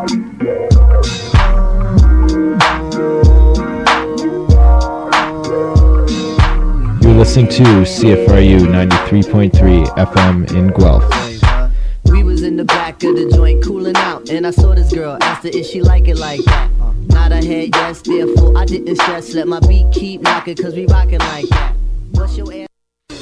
You're listening to CFRU 93.3 FM in Guelph. We was in the back of the joint cooling out, and I saw this girl, asked her if she like it like that. Nod her head, yes, therefore I didn't stress. Let my beat keep knocking, cause we rockin' like that. What's your ass?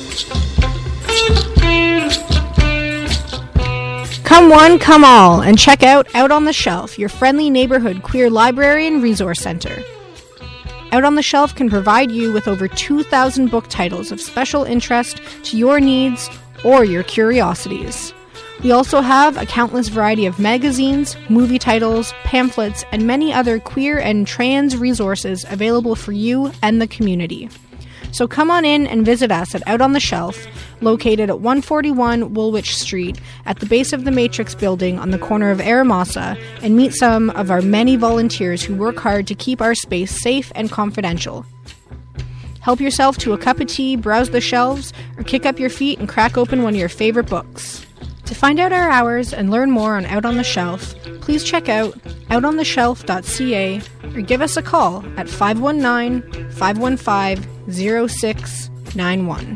Come one, come all, and check out on the Shelf, your friendly neighborhood queer library and resource center. Out on the Shelf can provide you with over 2,000 book titles of special interest to your needs or your curiosities. We also have a countless variety of magazines, movie titles, pamphlets, and many other queer and trans resources available for you and the community. So come on in and visit us at Out on the Shelf, located at 141 Woolwich Street at the base of the Matrix building on the corner of Aramasa, and meet some of our many volunteers who work hard to keep our space safe and confidential. Help yourself to a cup of tea, browse the shelves, or kick up your feet and crack open one of your favorite books. To find out our hours and learn more on Out on the Shelf, please check out outontheshelf.ca or give us a call at 519-515-0691.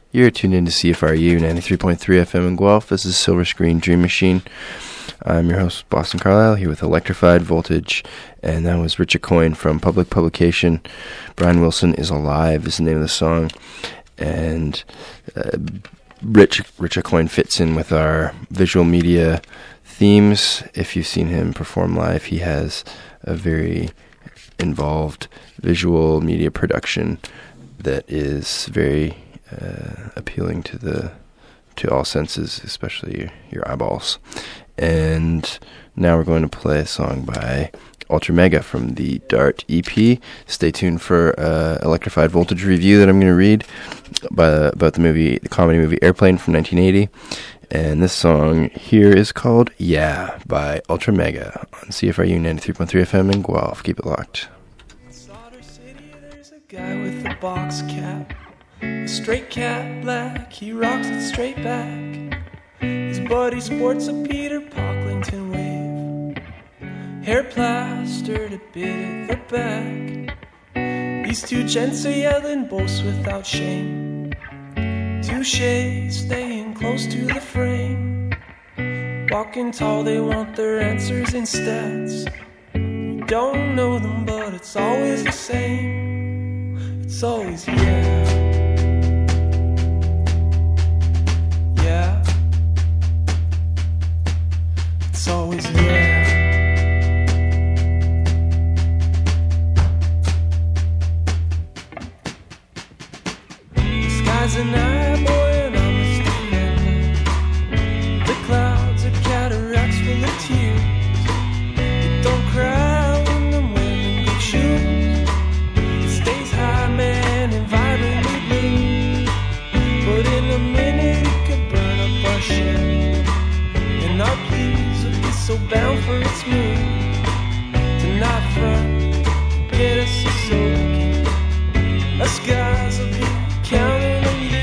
You're tuned in to CFRU 93.3 FM in Guelph. This is Silver Screen Dream Machine. I'm your host, Boston Carlisle, here with Electrified Voltage, and that was Rich Aucoin from Public Publication. Brian Wilson is Alive is the name of the song, and Rich Aucoin fits in with our visual media themes. If you've seen him perform live, he has a very involved visual media production that is very appealing to all senses, especially your eyeballs. And now we're going to play a song by Ultra Mega from the Dart EP. Stay tuned for Electrified Voltage review that I'm going to read about the comedy movie Airplane from 1980. And this song here is called Yeah by Ultra Mega on CFRU 93.3 FM in Guelph. Keep it locked. Slaughter City, there's a guy with a box cap, a straight cat black, he rocks it straight back. His buddy sports a Peter Pocklington wave, hair plastered a bit at the back. These two gents are yelling boasts without shame, touche, staying close to the frame. Walking tall, they want their answers in stats. You don't know them, but it's always the same. It's always yeah. Yeah. It's always yeah. The sky's an eye, boy, and I'm a student. The clouds are cataracts full of tears. It don't cry when I'm wearing good shoes. It stays high, man, and vibrantly blue. But in a minute it could burn up our ship, and our pleas would be so bound for its mood to not front, get us a soaking. Us guys will be counting on you.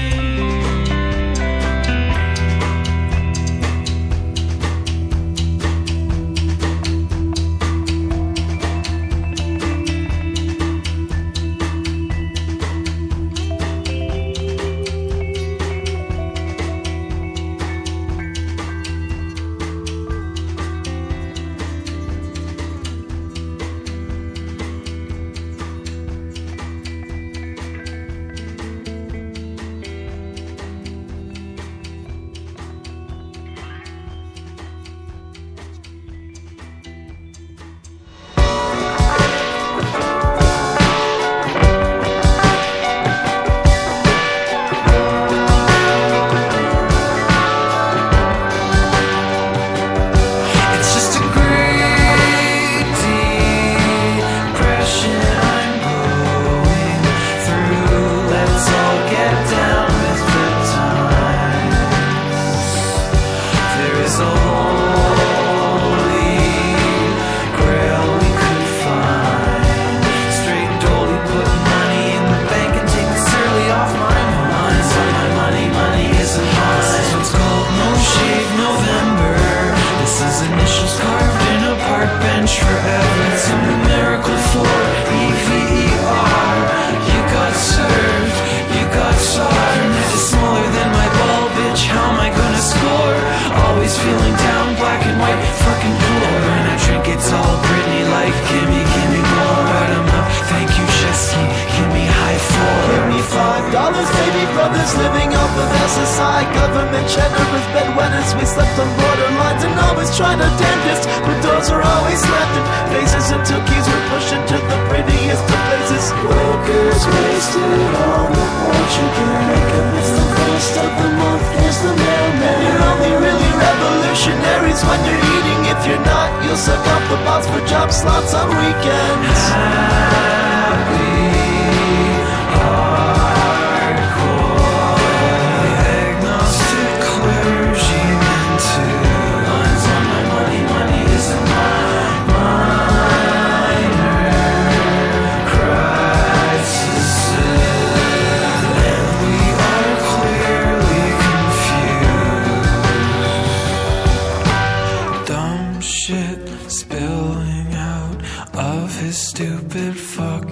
Spilling out of his stupid fuck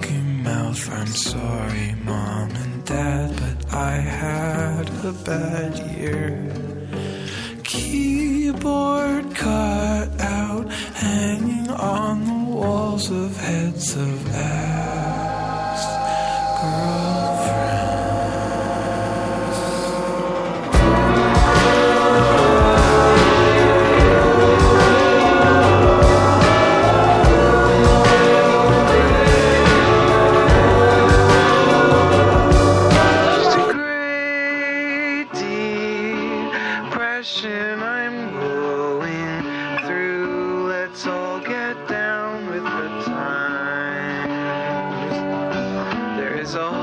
sorry, Mom and Dad, but I had a bad year. Keyboard cut out, hanging on the walls of heads of ex-girlfriends. I'm going through. Let's all get down with the times. There is a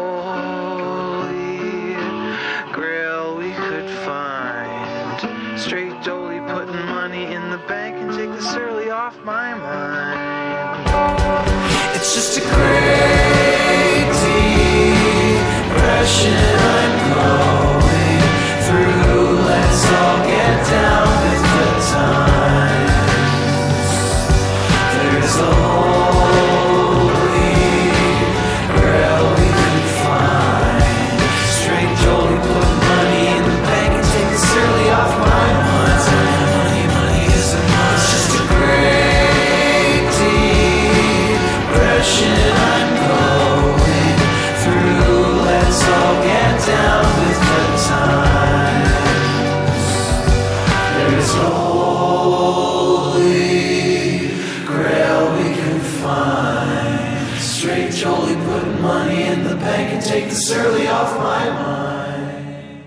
holy grail we could find. Straight dolly putting money in the bank and take the surly off my mind. It's just a great depression I'm going through. Let's all get down with the times. There's a holy grail we could find. Straight jolly, put money in the bank and take the surly off my mind. Money isn't mine. It's just a great depression I'm going through. Let's all get down with the times. There's a holy grail we can find. Straight jolly, putting money in the bank and take the surly off my mind.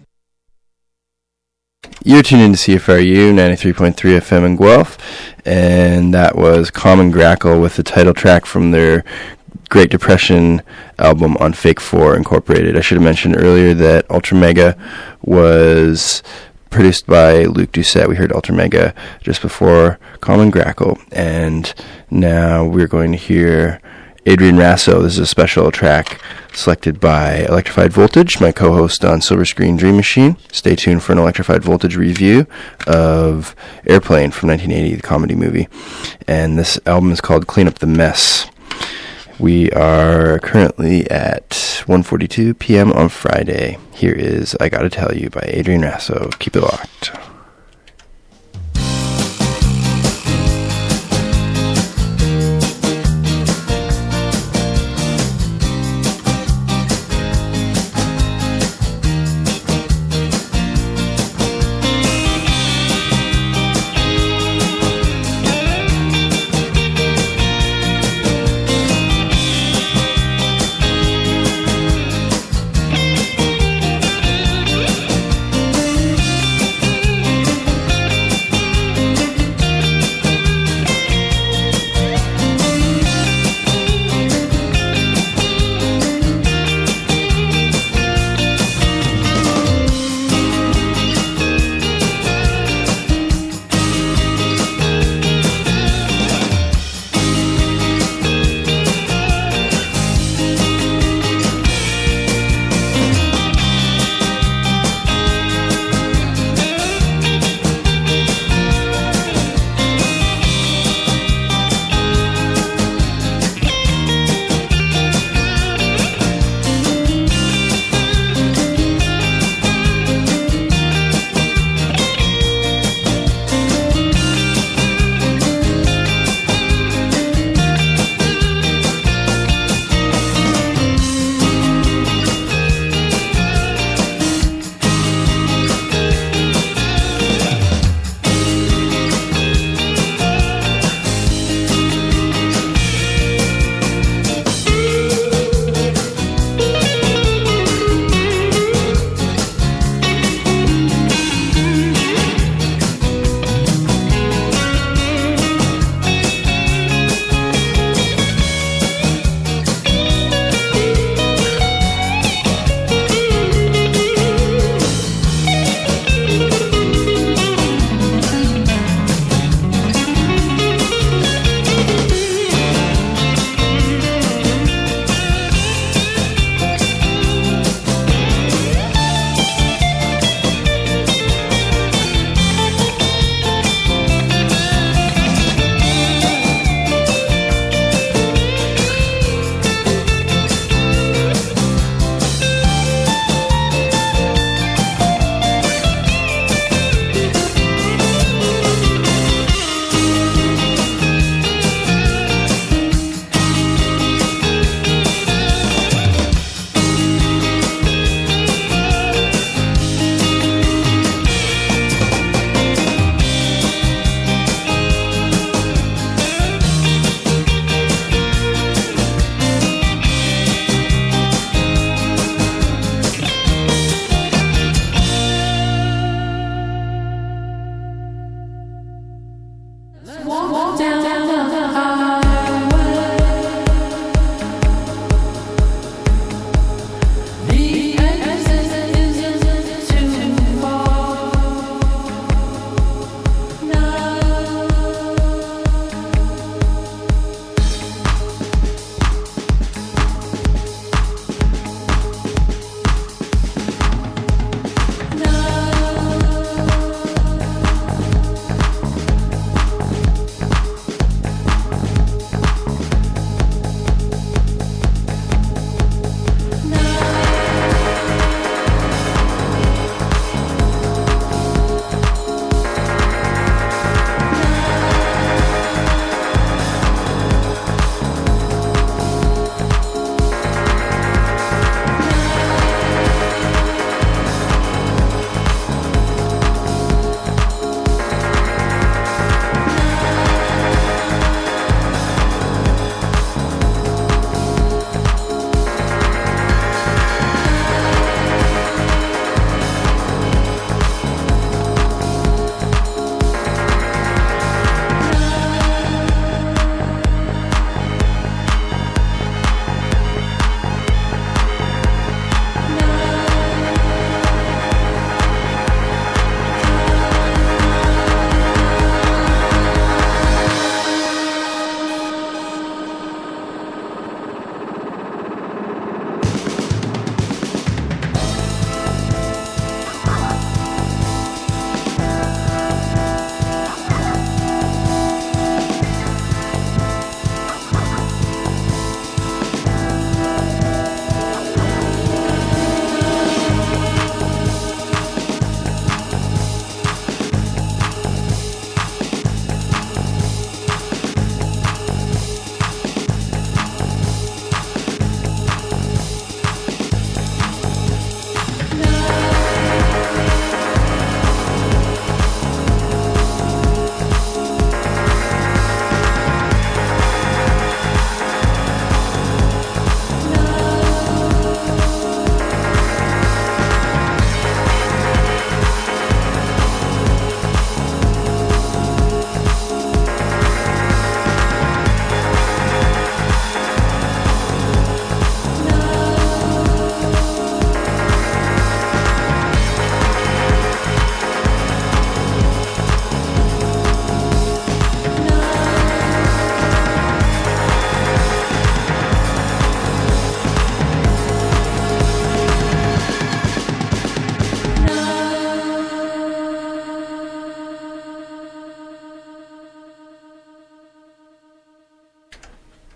You're tuned in to CFRU 93.3 FM in Guelph, and that was Common Grackle with the title track from their Great Depression album on Fake 4 Incorporated. I should have mentioned earlier that Ultra Mega was produced by Luke Doucette. We heard Ultra Mega just before Common Grackle, and now we're going to hear Adrian Rasso. This is a special track selected by Electrified Voltage, my co-host on Silver Screen Dream Machine. Stay tuned for an Electrified Voltage review of Airplane from 1980, the comedy movie. And this album is called Clean Up the Mess. We are currently at 1:42 p.m. on Friday. Here is I Gotta Tell You by Adrian Rasso. Keep it locked.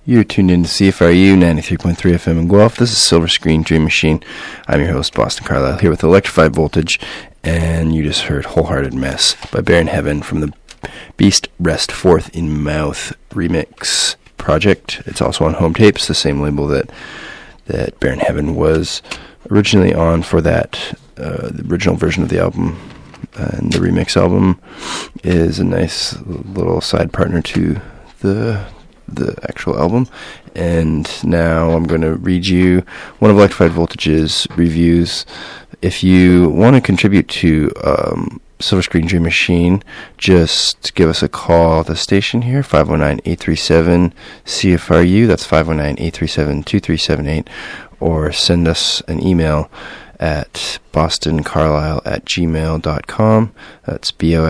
You're tuned in to CFRU 93.3 FM in Guelph. This is Silver Screen Dream Machine. I'm your host, Boston Carlisle, here with Electrified Voltage, and you just heard Wholehearted Mess by Baron Heaven from the Beast Rest Forth in Mouth remix project. It's also on Home Tapes, the same label that Baron Heaven was originally on for that the original version of the album. And the remix album is a nice little side partner to the actual album. And now I'm going to read you one of Electrified Voltage's reviews. If you want to contribute to Silver Screen Dream Machine, just give us a call at the station here, 509-837-CFRU, that's 509-837-2378, or send us an email at bostoncarlisle@gmail.com. That's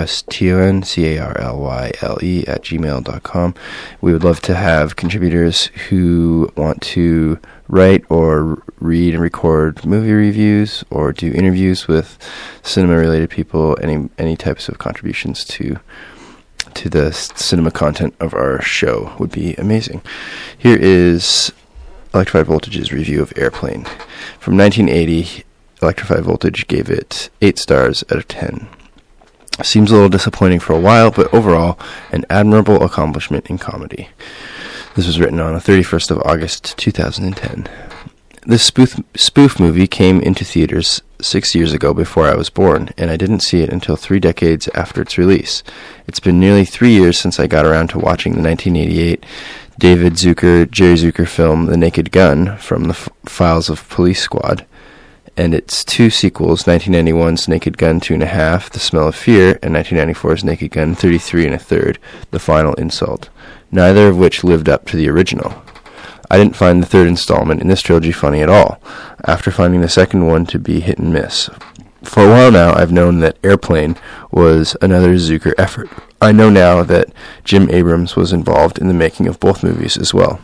BOSTONCARLYLE@gmail.com. We would love to have contributors who want to write or read and record movie reviews or do interviews with cinema-related people. Any types of contributions to the cinema content of our show would be amazing. Here is Electrified Voltage's review of Airplane. From 1980, Electrified Voltage gave it 8 stars out of 10. Seems a little disappointing for a while, but overall, an admirable accomplishment in comedy. This was written on the 31st of August, 2010. This spoof movie came into theaters 6 years ago before I was born, and I didn't see it until 3 decades after its release. It's been nearly 3 years since I got around to watching the 1988 David Zucker, Jerry Zucker film The Naked Gun from the Files of Police Squad, and its 2 sequels, 1991's Naked Gun 2.5, The Smell of Fear, and 1994's Naked Gun 33 1/3, The Final Insult, neither of which lived up to the original. I didn't find the 3rd installment in this trilogy funny at all, after finding the second one to be hit and miss. For a while now, I've known that Airplane was another Zucker effort. I know now that Jim Abrams was involved in the making of both movies as well,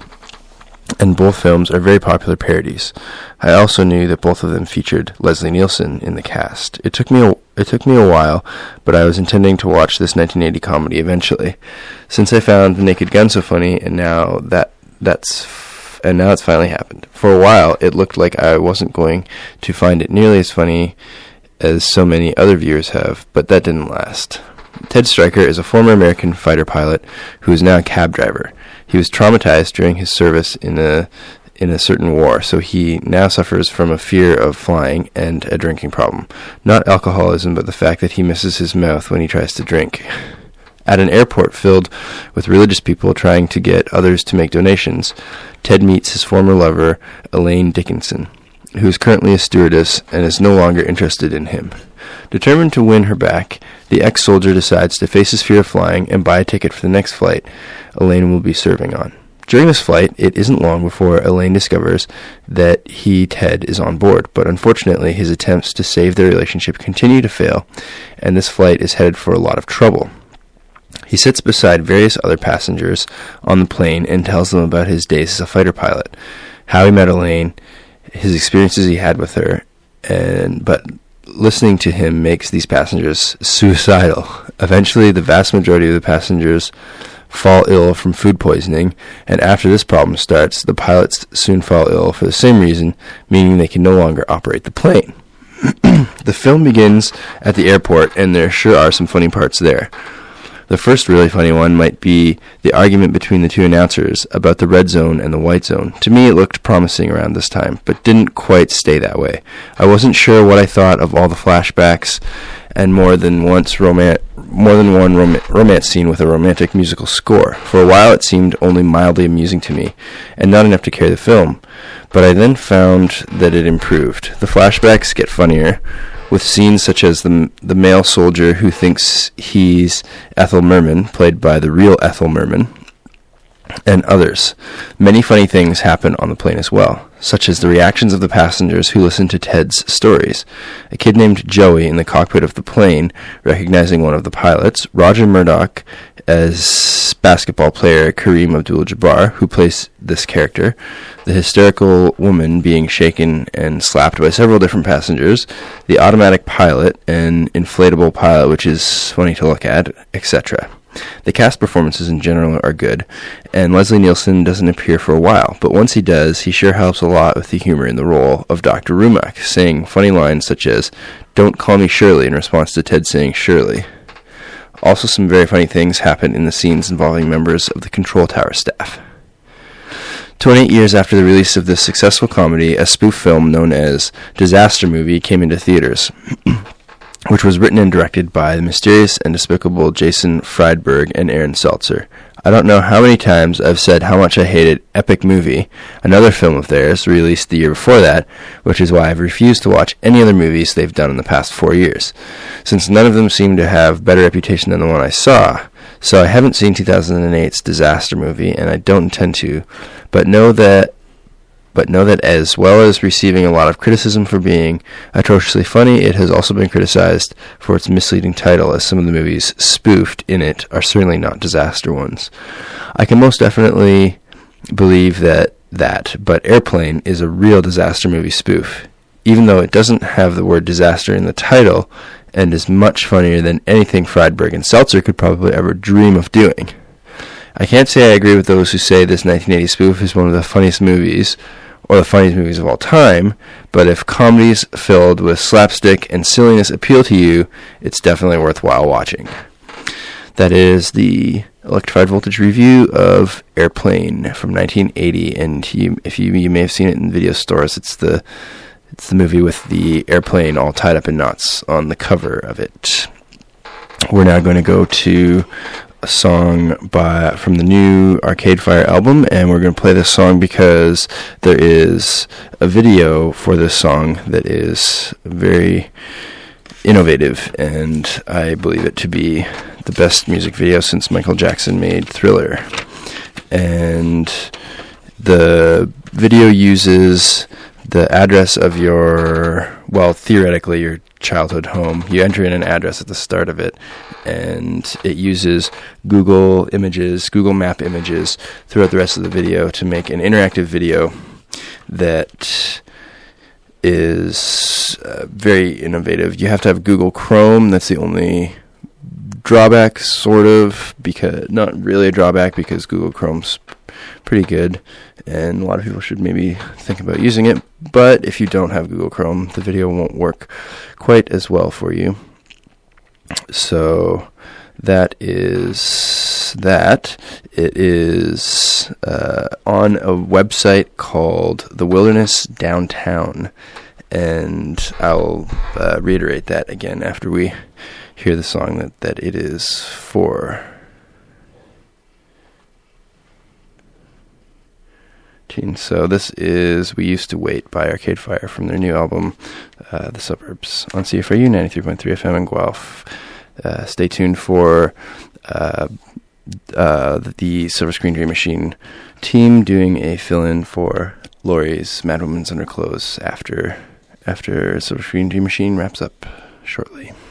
and both films are very popular parodies. I also knew that both of them featured Leslie Nielsen in the cast. It took me a while, but I was intending to watch this 1980 comedy eventually. Since I found The Naked Gun so funny, and now it's finally happened. For a while, it looked like I wasn't going to find it nearly as funny as so many other viewers have, but that didn't last. Ted Stryker is a former American fighter pilot who is now a cab driver. He was traumatized during his service in a certain war, so he now suffers from a fear of flying and a drinking problem. Not alcoholism, but the fact that he misses his mouth when he tries to drink. At an airport filled with religious people trying to get others to make donations, Ted meets his former lover, Elaine Dickinson, who is currently a stewardess and is no longer interested in him. Determined to win her back, the ex-soldier decides to face his fear of flying and buy a ticket for the next flight Elaine will be serving on. During this flight, it isn't long before Elaine discovers that Ted, is on board, but unfortunately his attempts to save their relationship continue to fail, and this flight is headed for a lot of trouble. He sits beside various other passengers on the plane and tells them about his days as a fighter pilot, how he met Elaine, his experiences he had with her, but listening to him makes these passengers suicidal. Eventually, the vast majority of the passengers fall ill from food poisoning, and after this problem starts, the pilots soon fall ill for the same reason, meaning they can no longer operate the plane. The film begins at the airport, and there sure are some funny parts there. The first really funny one might be the argument between the two announcers about the red zone and the white zone. To me, it looked promising around this time, but didn't quite stay that way. I wasn't sure what I thought of all the flashbacks and more than one romance scene with a romantic musical score. For a while, it seemed only mildly amusing to me, and not enough to carry the film. But I then found that it improved. The flashbacks get funnier, with scenes such as the male soldier who thinks he's Ethel Merman, played by the real Ethel Merman, and others. Many funny things happen on the plane as well, such as the reactions of the passengers who listen to Ted's stories. A kid named Joey in the cockpit of the plane, recognizing one of the pilots, Roger Murdoch as basketball player Kareem Abdul-Jabbar, who plays this character, the hysterical woman being shaken and slapped by several different passengers, the automatic pilot, an inflatable pilot which is funny to look at, etc. The cast performances in general are good, and Leslie Nielsen doesn't appear for a while, but once he does, he sure helps a lot with the humor in the role of Dr. Rumack, saying funny lines such as, "Don't call me Shirley," in response to Ted saying Shirley. Also, some very funny things happen in the scenes involving members of the control tower staff. 28 years after the release of this successful comedy, a spoof film known as Disaster Movie came into theaters, which was written and directed by the mysterious and despicable Jason Friedberg and Aaron Seltzer. I don't know how many times I've said how much I hated Epic Movie, another film of theirs released the year before that, which is why I've refused to watch any other movies they've done in the past 4 years, since none of them seem to have better reputation than the one I saw. So I haven't seen 2008's Disaster Movie, and I don't intend to, but know that as well as receiving a lot of criticism for being atrociously funny, it has also been criticized for its misleading title, as some of the movies spoofed in it are certainly not disaster ones. I can most definitely believe that, but Airplane is a real disaster movie spoof, even though it doesn't have the word disaster in the title, and is much funnier than anything Friedberg and Seltzer could probably ever dream of doing. I can't say I agree with those who say this 1980 spoof is one of the funniest movies, or the funniest movies of all time, but if comedies filled with slapstick and silliness appeal to you, it's definitely worthwhile watching. That is the Electrified Voltage review of Airplane from 1980, and you may have seen it in video stores. It's the movie with the airplane all tied up in knots on the cover of it. We're now going to go to a song from the new Arcade Fire album, and we're going to play this song because there is a video for this song that is very innovative, and I believe it to be the best music video since Michael Jackson made Thriller. And the video uses the address of theoretically your childhood home. You enter in an address at the start of it, and it uses Google Map images throughout the rest of the video to make an interactive video that is very innovative. You have to have Google Chrome. That's the only drawback, sort of, because not really a drawback, because Google Chrome's pretty good, and a lot of people should maybe think about using it. But if you don't have Google Chrome, the video won't work quite as well for you. So that is that. It is on a website called The Wilderness Downtown, and I'll reiterate that again after we hear the song that it is for. So this is We Used to Wait by Arcade Fire from their new album, The Suburbs, on CFRU 93.3 FM in Guelph. Stay tuned for the Silver Screen Dream Machine team doing a fill-in for Lori's Mad Woman's Underclothes after Silver Screen Dream Machine wraps up shortly.